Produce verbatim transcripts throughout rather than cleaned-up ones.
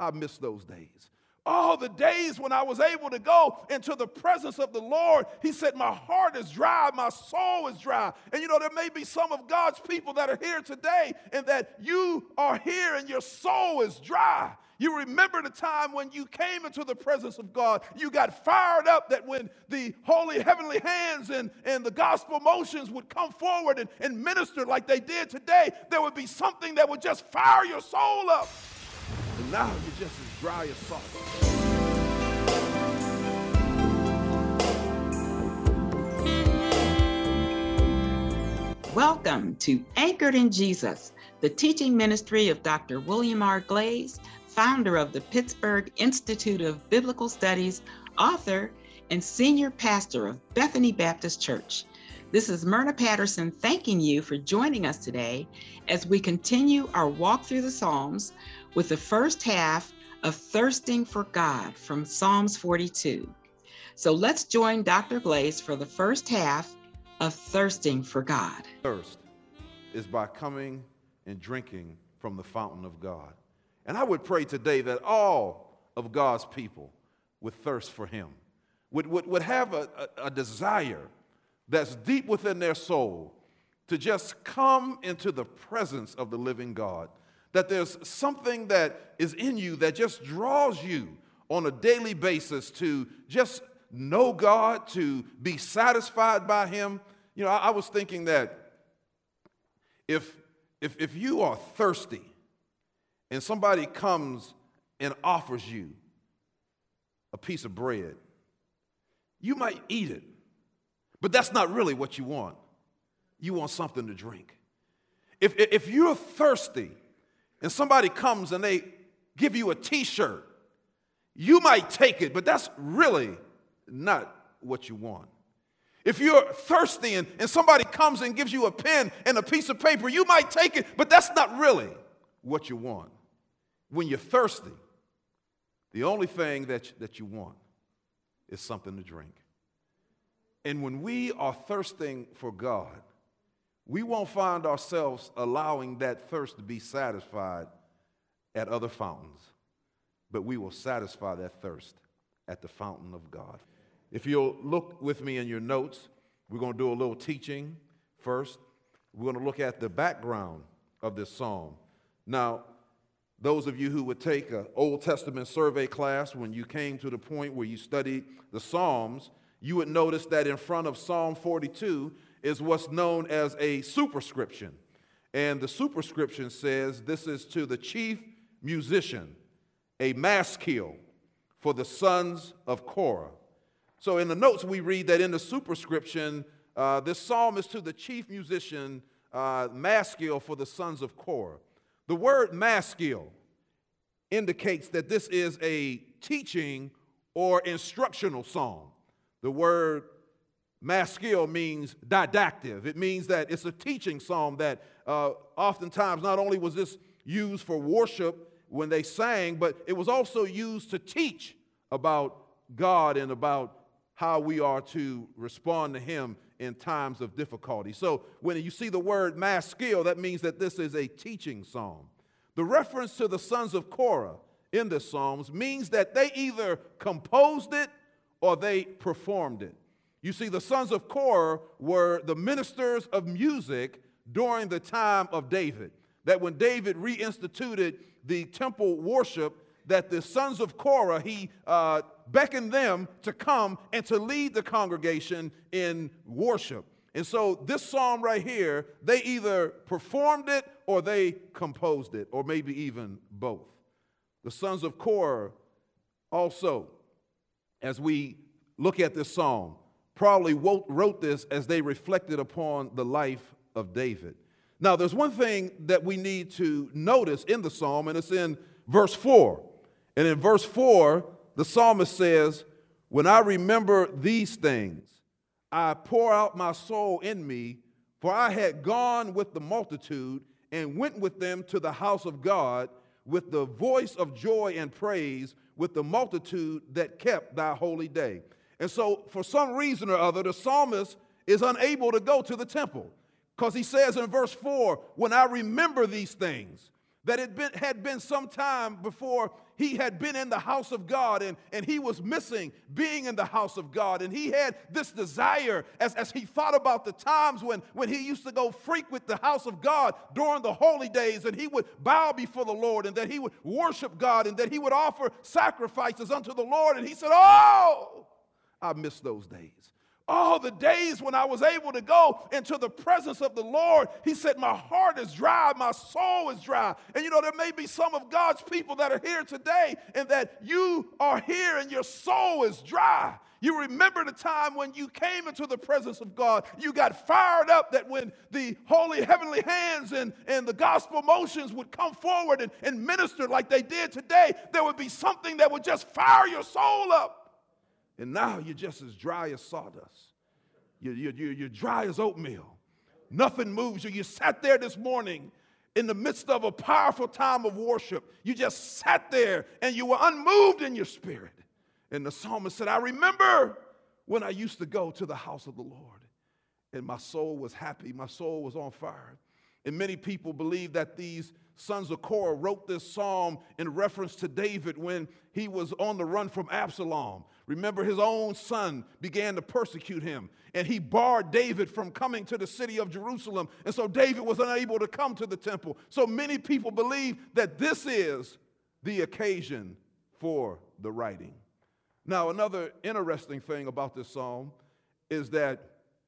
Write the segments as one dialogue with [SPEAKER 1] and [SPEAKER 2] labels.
[SPEAKER 1] I miss those days. Oh, the days when I was able to go into the presence of the Lord. He said, my heart is dry, my soul is dry. And you know, there may be some of God's people that are here today and that you are here and your soul is dry. You remember the time when you came into the presence of God. You got fired up that when the holy heavenly hands and, and the gospel motions would come forward and, and minister like they did today, there would be something that would just fire your soul up. And now you're just as dry as salt.
[SPEAKER 2] Welcome to Anchored in Jesus, the teaching ministry of Doctor William R. Glaze, founder of the Pittsburgh Institute of Biblical Studies, author, and senior pastor of Bethany Baptist Church. This is Myrna Patterson thanking you for joining us today as we continue our walk through the Psalms with the first half of Thirsting for God from Psalms forty-two. So let's join Doctor Glaze for the first half of Thirsting for God.
[SPEAKER 1] Thirst is by coming and drinking from the fountain of God. And I would pray today that all of God's people would thirst for him, would, would, would have a, a, a desire that's deep within their soul to just come into the presence of the living God, that there's something that is in you that just draws you on a daily basis to just know God, to be satisfied by him. You know, I, I was thinking that if, if, if you are thirsty and somebody comes and offers you a piece of bread, you might eat it, but that's not really what you want. You want something to drink. If, if you're thirsty and somebody comes and they give you a t-shirt, you might take it, but that's really not what you want. If you're thirsty and, and somebody comes and gives you a pen and a piece of paper, you might take it, but that's not really what you want. When you're thirsty, the only thing that, that you want is something to drink. And when we are thirsting for God, we won't find ourselves allowing that thirst to be satisfied at other fountains, but we will satisfy that thirst at the fountain of God. If you'll look with me in your notes, we're going to do a little teaching first. We're going to look at the background of this psalm. Now, those of you who would take an Old Testament survey class, when you came to the point where you studied the Psalms, you would notice that in front of Psalm forty-two is what's known as a superscription. And the superscription says, this is to the chief musician, a maskil for the sons of Korah. So in the notes we read that in the superscription, uh, this psalm is to the chief musician, uh, maskil for the sons of Korah. The word maskil indicates that this is a teaching or instructional psalm. The word maskil means didactic. It means that it's a teaching psalm that uh, oftentimes not only was this used for worship when they sang, but it was also used to teach about God and about how we are to respond to him in times of difficulty. So when you see the word maskil, that means that this is a teaching psalm. The reference to the sons of Korah in the Psalms means that they either composed it or they performed it. You see, the sons of Korah were the ministers of music during the time of David. That when David reinstituted the temple worship, that the sons of Korah, he uh, beckoned them to come and to lead the congregation in worship. And so this psalm right here, they either performed it or they composed it, or maybe even both. The sons of Korah also, as we look at this psalm, probably wrote this as they reflected upon the life of David. Now, there's one thing that we need to notice in the psalm, and it's in verse four. And in verse four, the psalmist says, "When I remember these things, I pour out my soul in me, for I had gone with the multitude and went with them to the house of God with the voice of joy and praise, with the multitude that kept thy holy day." And so for some reason or other, the psalmist is unable to go to the temple because he says in verse four, "When I remember these things." that it been, had been some time before he had been in the house of God, and, and he was missing being in the house of God. And he had this desire as, as he thought about the times when, when he used to go frequent the house of God during the holy days, and he would bow before the Lord, and that he would worship God, and that he would offer sacrifices unto the Lord. And he said, oh, I miss those days. Oh, the days when I was able to go into the presence of the Lord. He said, my heart is dry, my soul is dry. And you know, there may be some of God's people that are here today, and that you are here and your soul is dry. You remember the time when you came into the presence of God, you got fired up, that when the holy heavenly hands and, and the gospel motions would come forward and, and minister like they did today, there would be something that would just fire your soul up. And now you're just as dry as sawdust. You're, you're, you're dry as oatmeal. Nothing moves you. You sat there this morning in the midst of a powerful time of worship. You just sat there and you were unmoved in your spirit. And the psalmist said, I remember when I used to go to the house of the Lord, and my soul was happy. My soul was on fire. And many people believe that these sons of Korah wrote this psalm in reference to David when he was on the run from Absalom. Remember, his own son began to persecute him, and he barred David from coming to the city of Jerusalem. And so David was unable to come to the temple. So many people believe that this is the occasion for the writing. Now, another interesting thing about this psalm is that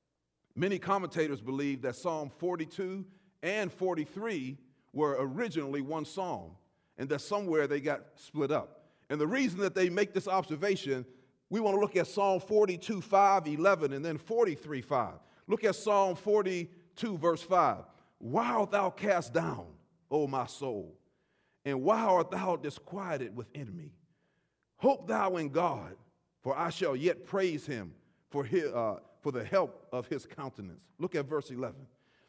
[SPEAKER 1] many commentators believe that Psalm forty-two and forty-three were originally one psalm, and that somewhere they got split up. And the reason that they make this observation, we want to look at Psalm forty-two, five, eleven, and then forty-three, five. Look at Psalm forty-two, verse five. Why art thou cast down, O my soul? And why art thou disquieted within me? Hope thou in God, for I shall yet praise him for, his, uh, for the help of his countenance. Look at verse eleven.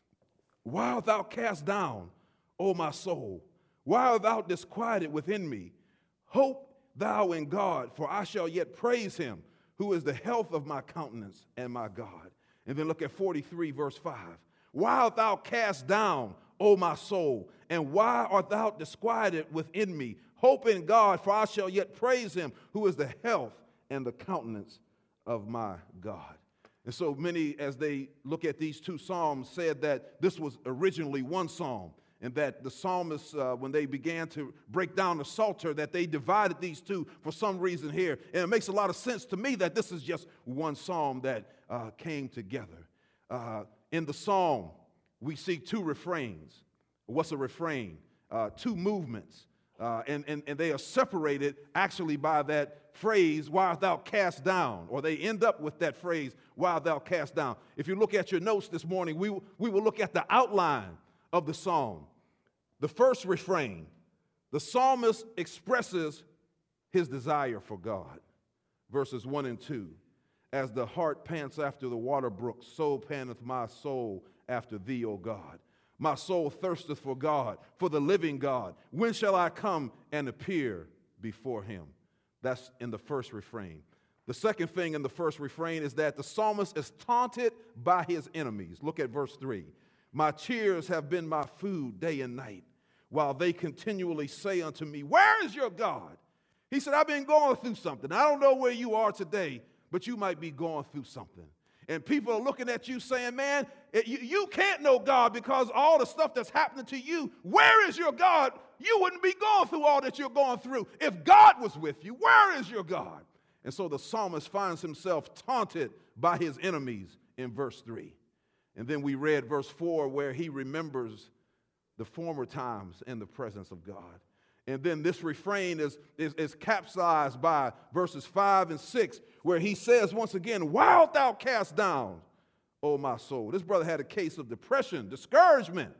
[SPEAKER 1] Why art thou cast down, O my soul? Why art thou disquieted within me? Hope thou in God, for I shall yet praise him, who is the health of my countenance and my God. And then look at forty-three, verse five. Why art thou cast down, O my soul? And why art thou disquieted within me? Hope in God, for I shall yet praise him, who is the health and the countenance of my God. And so many, as they look at these two psalms, said that this was originally one psalm, and that the psalmists, uh, when they began to break down the Psalter, that they divided these two for some reason here. And it makes a lot of sense to me that this is just one psalm that uh, came together. Uh, in the psalm, we see two refrains. What's a refrain? Uh, two movements. Uh, and, and, and they are separated actually by that phrase, why art thou cast down? Or they end up with that phrase, why art thou cast down? If you look at your notes this morning, we, we will look at the outline of the psalm. The first refrain, the psalmist expresses his desire for God. Verses one and two. As the hart pants after the water brooks, so panteth my soul after thee, O God. My soul thirsteth for God, for the living God. When shall I come and appear before him? That's in the first refrain. The second thing in the first refrain is that the psalmist is taunted by his enemies. Look at verse three. My tears have been my food day and night, while they continually say unto me, where is your God? He said, I've been going through something. I don't know where you are today, but you might be going through something. And people are looking at you saying, man, you, you can't know God because all the stuff that's happening to you. Where is your God? You wouldn't be going through all that you're going through if God was with you. Where is your God? And so the psalmist finds himself taunted by his enemies in verse three. And then we read verse four where he remembers the former times in the presence of God. And then this refrain is, is, is capsized by verses five and six, where he says once again, why art thou cast down, O my soul? This brother had a case of depression, discouragement.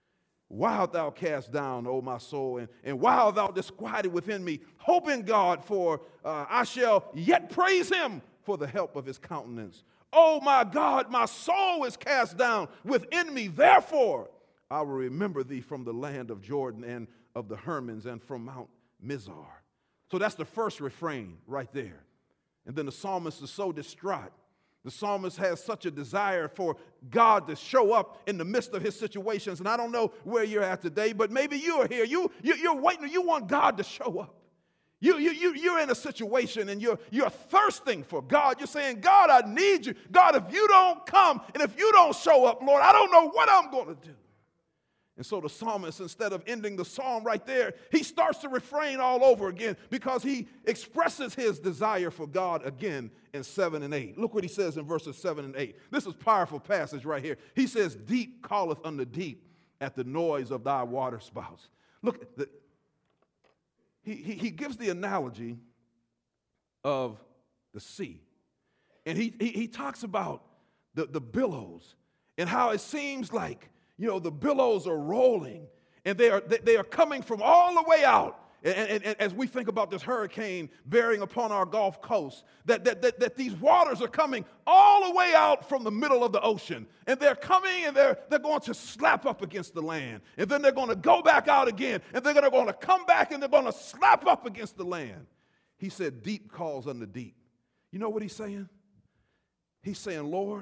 [SPEAKER 1] Why art thou cast down, O my soul? And, and why art thou disquieted within me? Hope in God, for uh, I shall yet praise him for the help of his countenance. Oh my God, my soul is cast down within me. Therefore, I will remember thee from the land of Jordan and of the Hermons and from Mount Mizar. So that's the first refrain right there. And then the psalmist is so distraught The psalmist has such a desire for God to show up in the midst of his situations. And I don't know where you're at today, but maybe you are here. You, you, you're waiting, you want God to show up. You, you, you, you're in a situation and you're, you're thirsting for God. You're saying, God, I need you. God, if you don't come and if you don't show up, Lord, I don't know what I'm going to do. And so the psalmist, instead of ending the psalm right there, he starts to refrain all over again because he expresses his desire for God again in seven and eight. Look what he says in verses seven and eight. This is a powerful passage right here. He says, deep calleth unto deep at the noise of thy waterspouts. Look, the, he, he, he gives the analogy of the sea. And he, he, he talks about the, the billows and how it seems like, you know, the billows are rolling, and they are, they are coming from all the way out. And, and, and as we think about this hurricane bearing upon our Gulf Coast, that, that, that, that these waters are coming all the way out from the middle of the ocean. And they're coming, and they're, they're going to slap up against the land. And then they're going to go back out again, and they're going to come back, and they're going to slap up against the land. He said, deep calls unto deep. You know what he's saying? He's saying, Lord,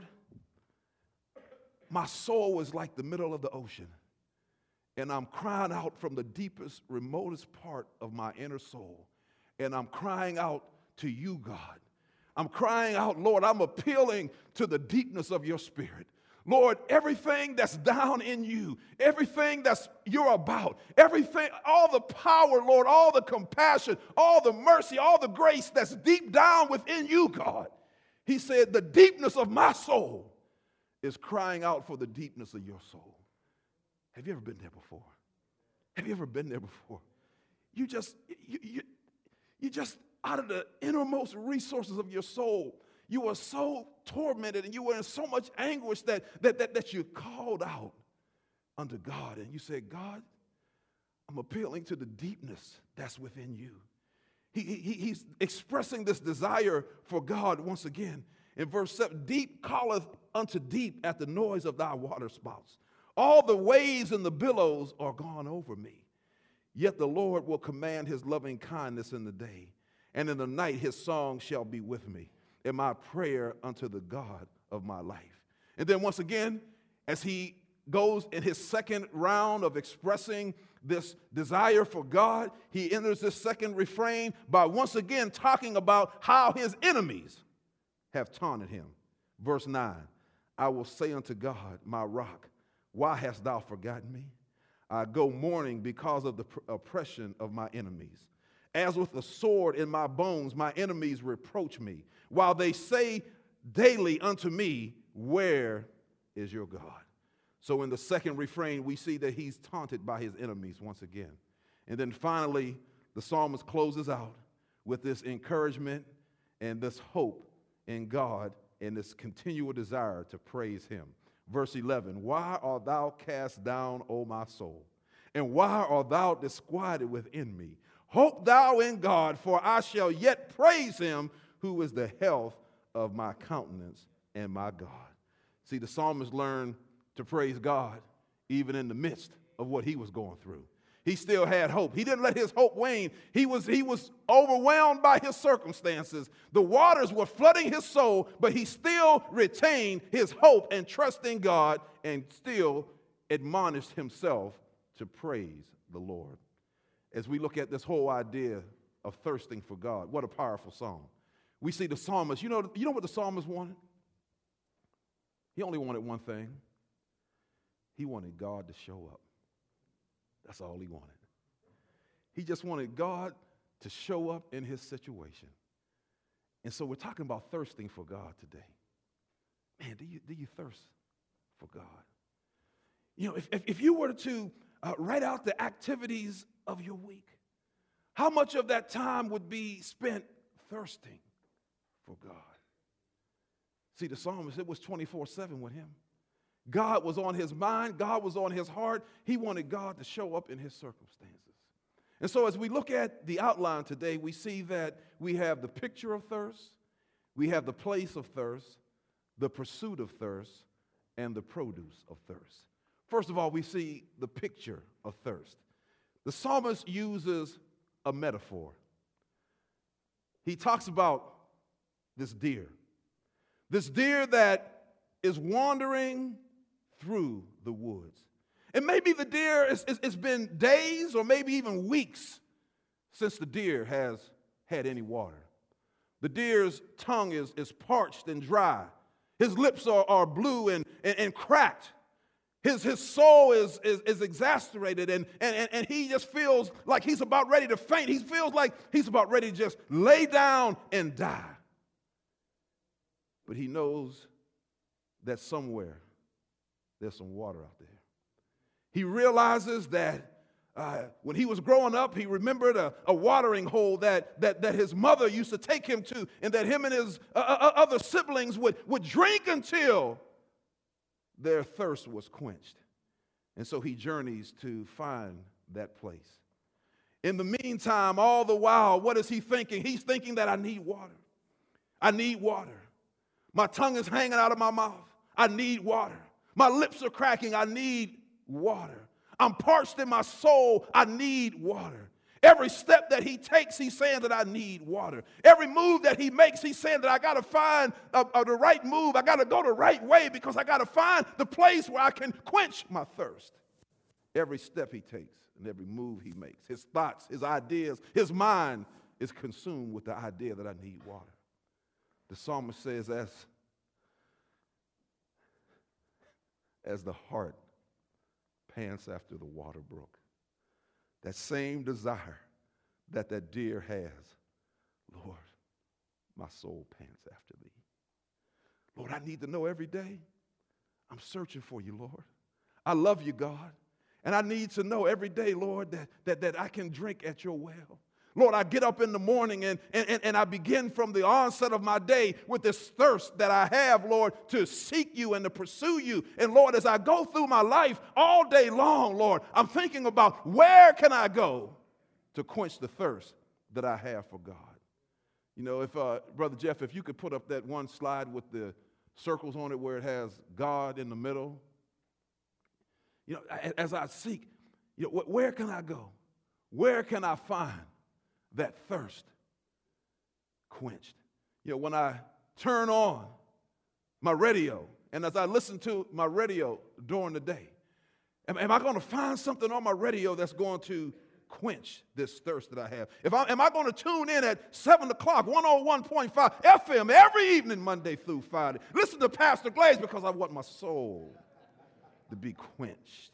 [SPEAKER 1] my soul is like the middle of the ocean, and I'm crying out from the deepest, remotest part of my inner soul, and I'm crying out to you, God. I'm crying out, Lord, I'm appealing to the deepness of your spirit. Lord, everything that's down in you, everything that's you're about, everything, all the power, Lord, all the compassion, all the mercy, all the grace that's deep down within you, God. He said, the deepness of my soul is crying out for the deepness of your soul. Have you ever been there before? Have you ever been there before? You just, you, you, you just out of the innermost resources of your soul, you were so tormented and you were in so much anguish that, that, that, that you called out unto God. And you said, God, I'm appealing to the deepness that's within you. He, he, he's expressing this desire for God once again. In verse seven, deep calleth unto deep at the noise of thy waterspouts. All the waves and the billows are gone over me. Yet the Lord will command his loving kindness in the day, and in the night his song shall be with me, and my prayer unto the God of my life. And then once again, as he goes in his second round of expressing this desire for God, he enters this second refrain by once again talking about how his enemies have taunted him. Verse nine, I will say unto God, my rock, why hast thou forgotten me? I go mourning because of the oppression of my enemies. As with a sword in my bones, my enemies reproach me, while they say daily unto me, where is your God? So in the second refrain, we see that he's taunted by his enemies once again. And then finally, the psalmist closes out with this encouragement and this hope in God and this continual desire to praise him. Verse eleven, why art thou cast down, O my soul? And why art thou disquieted within me? Hope thou in God, for I shall yet praise him, who is the health of my countenance and my God. See, the psalmist learned to praise God even in the midst of what he was going through. He still had hope. He didn't let his hope wane. He was, he was overwhelmed by his circumstances. The waters were flooding his soul, but he still retained his hope and trust in God and still admonished himself to praise the Lord. As we look at this whole idea of thirsting for God, what a powerful song. We see the psalmist, you know, you know what the psalmist wanted? He only wanted one thing. He wanted God to show up. That's all he wanted. He just wanted God to show up in his situation. And so we're talking about thirsting for God today. Man, do you, do you thirst for God? You know, if, if, if you were to uh, write out the activities of your week, how much of that time would be spent thirsting for God? See, the psalmist, it was twenty-four seven with him. God was on his mind. God was on his heart. He wanted God to show up in his circumstances. And so as we look at the outline today, we see that we have the picture of thirst, we have the place of thirst, the pursuit of thirst, and the produce of thirst. First of all, we see the picture of thirst. The psalmist uses a metaphor. He talks about this deer. This deer that is wandering through the woods. And maybe the deer, is, is, it's been days or maybe even weeks since the deer has had any water. The deer's tongue is, is parched and dry. His lips are, are blue and, and, and cracked. His, his soul is, is, is exasperated, and, and, and he just feels like he's about ready to faint. He feels like he's about ready to just lay down and die. But he knows that somewhere there's some water out there. He realizes that uh, when he was growing up, he remembered a, a watering hole that, that, that his mother used to take him to, and that him and his uh, uh, other siblings would, would drink until their thirst was quenched. And so he journeys to find that place. In the meantime, all the while, what is he thinking? He's thinking that I need water. I need water. My tongue is hanging out of my mouth. I need water. My lips are cracking. I need water. I'm parched in my soul. I need water. Every step that he takes, he's saying that I need water. Every move that he makes, he's saying that I got to find uh, uh, the right move. I got to go the right way because I got to find the place where I can quench my thirst. Every step he takes and every move he makes, his thoughts, his ideas, his mind is consumed with the idea that I need water. The psalmist says, as, as the heart pants after the water brook, that same desire that that deer has, Lord, my soul pants after thee. Lord, I need to know every day I'm searching for you, Lord. I love you, God. And I need to know every day, Lord, that, that, that I can drink at your well. Lord, I get up in the morning and, and, and I begin from the onset of my day with this thirst that I have, Lord, to seek you and to pursue you. And Lord, as I go through my life all day long, Lord, I'm thinking about where can I go to quench the thirst that I have for God. You know, if, uh, Brother Jeff, if you could put up that one slide with the circles on it where it has God in the middle. You know, as I seek, you know, where can I go? Where can I find that thirst quenched? You know, when I turn on my radio, and as I listen to my radio during the day, am, am I going to find something on my radio that's going to quench this thirst that I have? If I, am I going to tune in at seven o'clock, one oh one point five F M every evening, Monday through Friday, listen to Pastor Glaze because I want my soul to be quenched?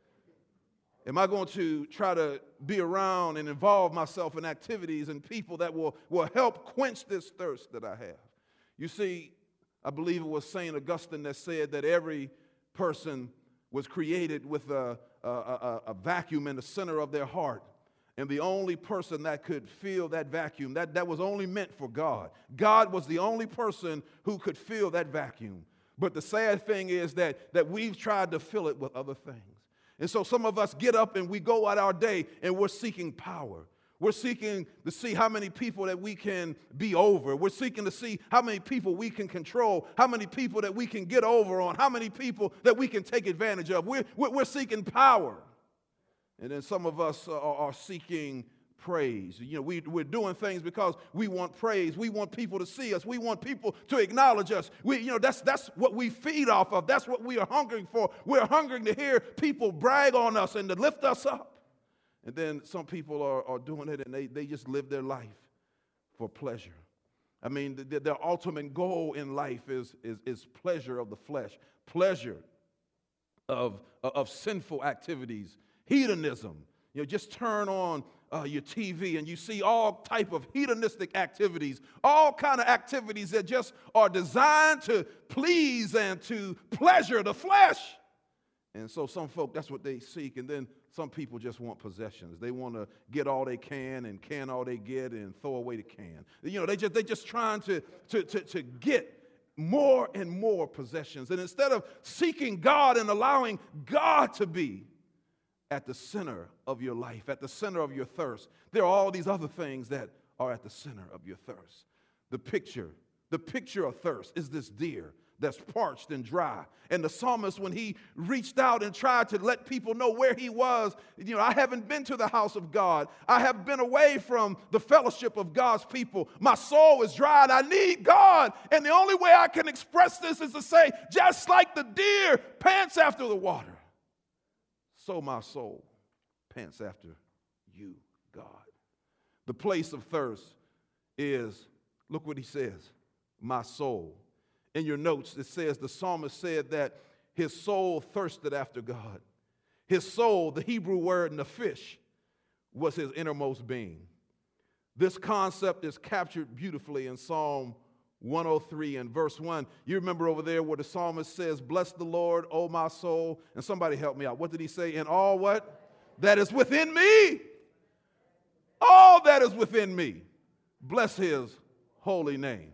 [SPEAKER 1] Am I going to try to be around and involve myself in activities and people that will, will help quench this thirst that I have? You see, I believe it was Saint Augustine that said that every person was created with a, a, a, a vacuum in the center of their heart. And the only person that could fill that vacuum, that, that was only meant for God. God was the only person who could fill that vacuum. But the sad thing is that, that we've tried to fill it with other things. And so some of us get up and we go out our day and we're seeking power. We're seeking to see how many people that we can be over. We're seeking to see how many people we can control, how many people that we can get over on, how many people that we can take advantage of. We're, we're seeking power. And then some of us are, are seeking praise. You know, we, we're doing things because we want praise. We want people to see us. We want people to acknowledge us. We, you know, that's, that's what we feed off of. That's what we are hungering for. We're hungering to hear people brag on us and to lift us up. And then some people are, are doing it and they, they just live their life for pleasure. I mean, the, their ultimate goal in life is, is, is pleasure of the flesh, pleasure of, of sinful activities, hedonism. You know, just turn on uh, your T V and you see all type of hedonistic activities, all kind of activities that just are designed to please and to pleasure the flesh. And so some folk, that's what they seek. And then some people just want possessions. They want to get all they can and can all they get and throw away the can. You know, they just they just trying to, to, to, to get more and more possessions. And instead of seeking God and allowing God to be at the center of your life, at the center of your thirst, there are all these other things that are at the center of your thirst. The picture, the picture of thirst is this deer that's parched and dry. And the psalmist, when he reached out and tried to let people know where he was, you know, I haven't been to the house of God. I have been away from the fellowship of God's people. My soul is dry and I need God. And the only way I can express this is to say, just like the deer pants after the water, so my soul pants after you, God. The place of thirst is, look what he says, my soul. In your notes, it says the psalmist said that his soul thirsted after God. His soul, the Hebrew word nephesh, was his innermost being. This concept is captured beautifully in Psalm one oh three and verse one. You remember over there where the psalmist says, bless the Lord, O my soul. And somebody help me out. What did he say? In all what? That is within me. All that is within me. Bless his holy name.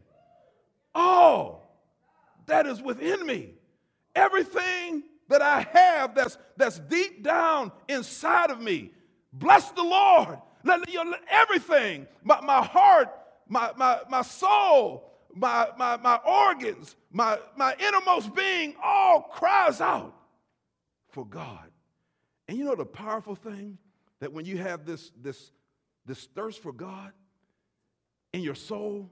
[SPEAKER 1] All that is within me. Everything that I have that's, that's deep down inside of me. Bless the Lord. Let, you know, let everything, my, my heart, my, my, my soul, my, my, my organs, my, my innermost being all cries out for God. And you know the powerful thing? That when you have this, this, this thirst for God in your soul,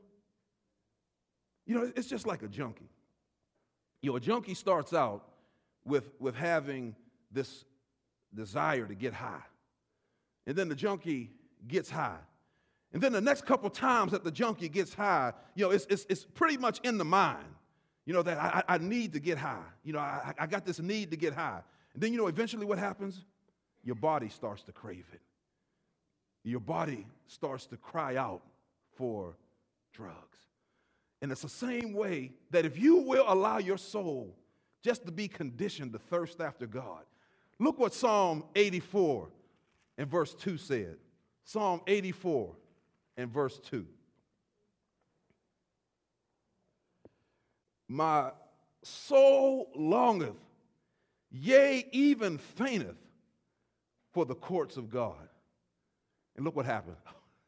[SPEAKER 1] you know, it's just like a junkie. You know, a junkie starts out with, with having this desire to get high. And then the junkie gets high. And then the next couple times that the junkie gets high, you know, it's, it's, it's pretty much in the mind, you know, that I, I need to get high. You know, I, I got this need to get high. And then, you know, eventually what happens? Your body starts to crave it. Your body starts to cry out for drugs. And it's the same way that if you will allow your soul just to be conditioned to thirst after God. Look what Psalm eighty-four and verse two said. Psalm eighty-four and verse two. My soul longeth, yea, even fainteth for the courts of God. And look what happened.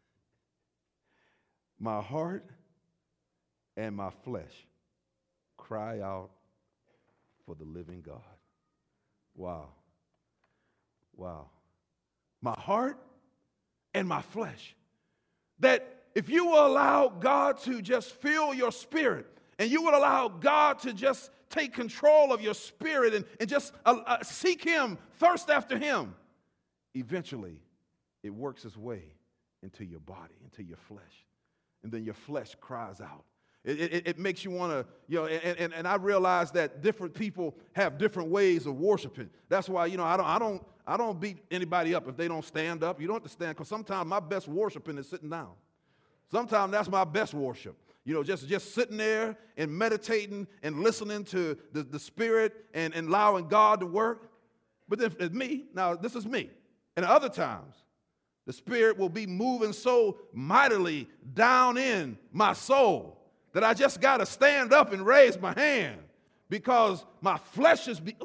[SPEAKER 1] My heart and my flesh cry out for the living God. Wow. Wow. My heart and my flesh. That if you will allow God to just fill your spirit, and you would allow God to just take control of your spirit and, and just uh, uh, seek him, thirst after him, eventually it works its way into your body, into your flesh. And then your flesh cries out. It, it, it makes you want to, you know, and, and, and I realize that different people have different ways of worshiping. That's why, you know, I don't, I don't, I don't beat anybody up if they don't stand up. You don't have to stand, because sometimes my best worshiping is sitting down. Sometimes that's my best worship. You know, just, just sitting there and meditating and listening to the, the Spirit and, and allowing God to work. But then it's me. Now, this is me. And other times, the Spirit will be moving so mightily down in my soul that I just got to stand up and raise my hand because my flesh is... Be-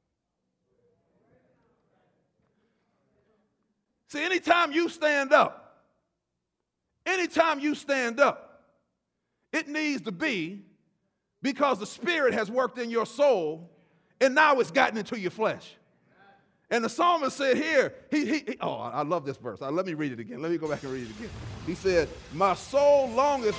[SPEAKER 1] See, anytime you stand up, anytime you stand up, it needs to be because the Spirit has worked in your soul and now it's gotten into your flesh. And the psalmist said here, he, he, he oh, I love this verse. Uh, let me read it again. Let me go back and read it again. He said, my soul longeth.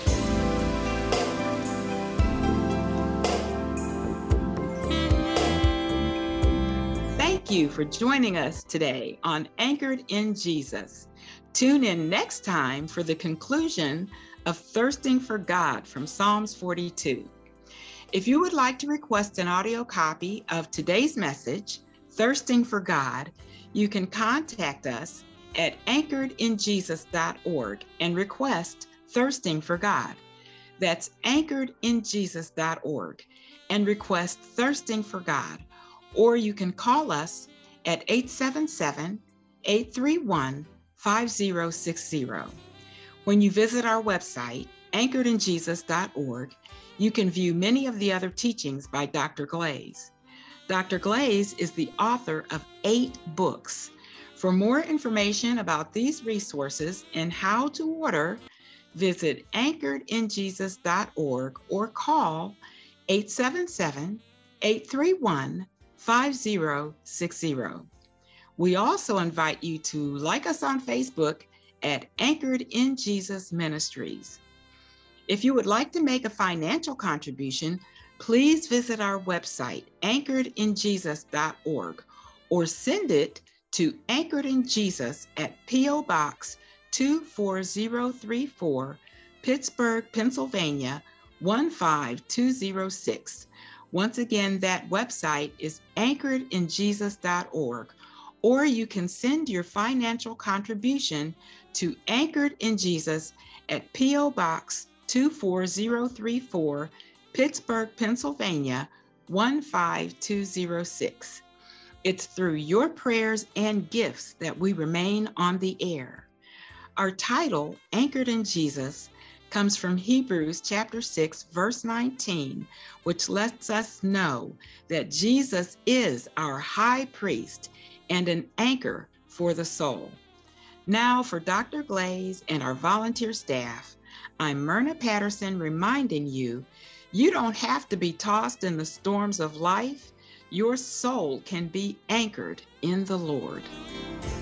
[SPEAKER 2] Thank you for joining us today on Anchored in Jesus. Tune in next time for the conclusion of Thirsting for God from Psalms forty-two. If you would like to request an audio copy of today's message, Thirsting for God, you can contact us at anchored in jesus dot org and request Thirsting for God. That's anchored in jesus dot org and request Thirsting for God. Or you can call us at eight seven seven, eight three one, five zero six zero. When you visit our website, anchored in jesus dot org, you can view many of the other teachings by Doctor Glaze. Doctor Glaze is the author of eight books. For more information about these resources and how to order, visit anchored in jesus dot org or call eight seven seven, eight three one, five zero six zero. We also invite you to like us on Facebook at Anchored in Jesus Ministries. If you would like to make a financial contribution, please visit our website, anchored in jesus dot org, or send it to Anchored in Jesus at P O Box two four zero three four, Pittsburgh, Pennsylvania one five two zero six. Once again, that website is anchored in jesus dot org, or you can send your financial contribution to Anchored in Jesus at P O Box two four zero three four, Pittsburgh, Pennsylvania one five two zero six. It's through your prayers and gifts that we remain on the air. Our title, Anchored in Jesus, comes from Hebrews chapter six, verse nineteen, which lets us know that Jesus is our high priest and an anchor for the soul. Now for Doctor Glaze and our volunteer staff, I'm Myrna Patterson reminding you, you don't have to be tossed in the storms of life. Your soul can be anchored in the Lord.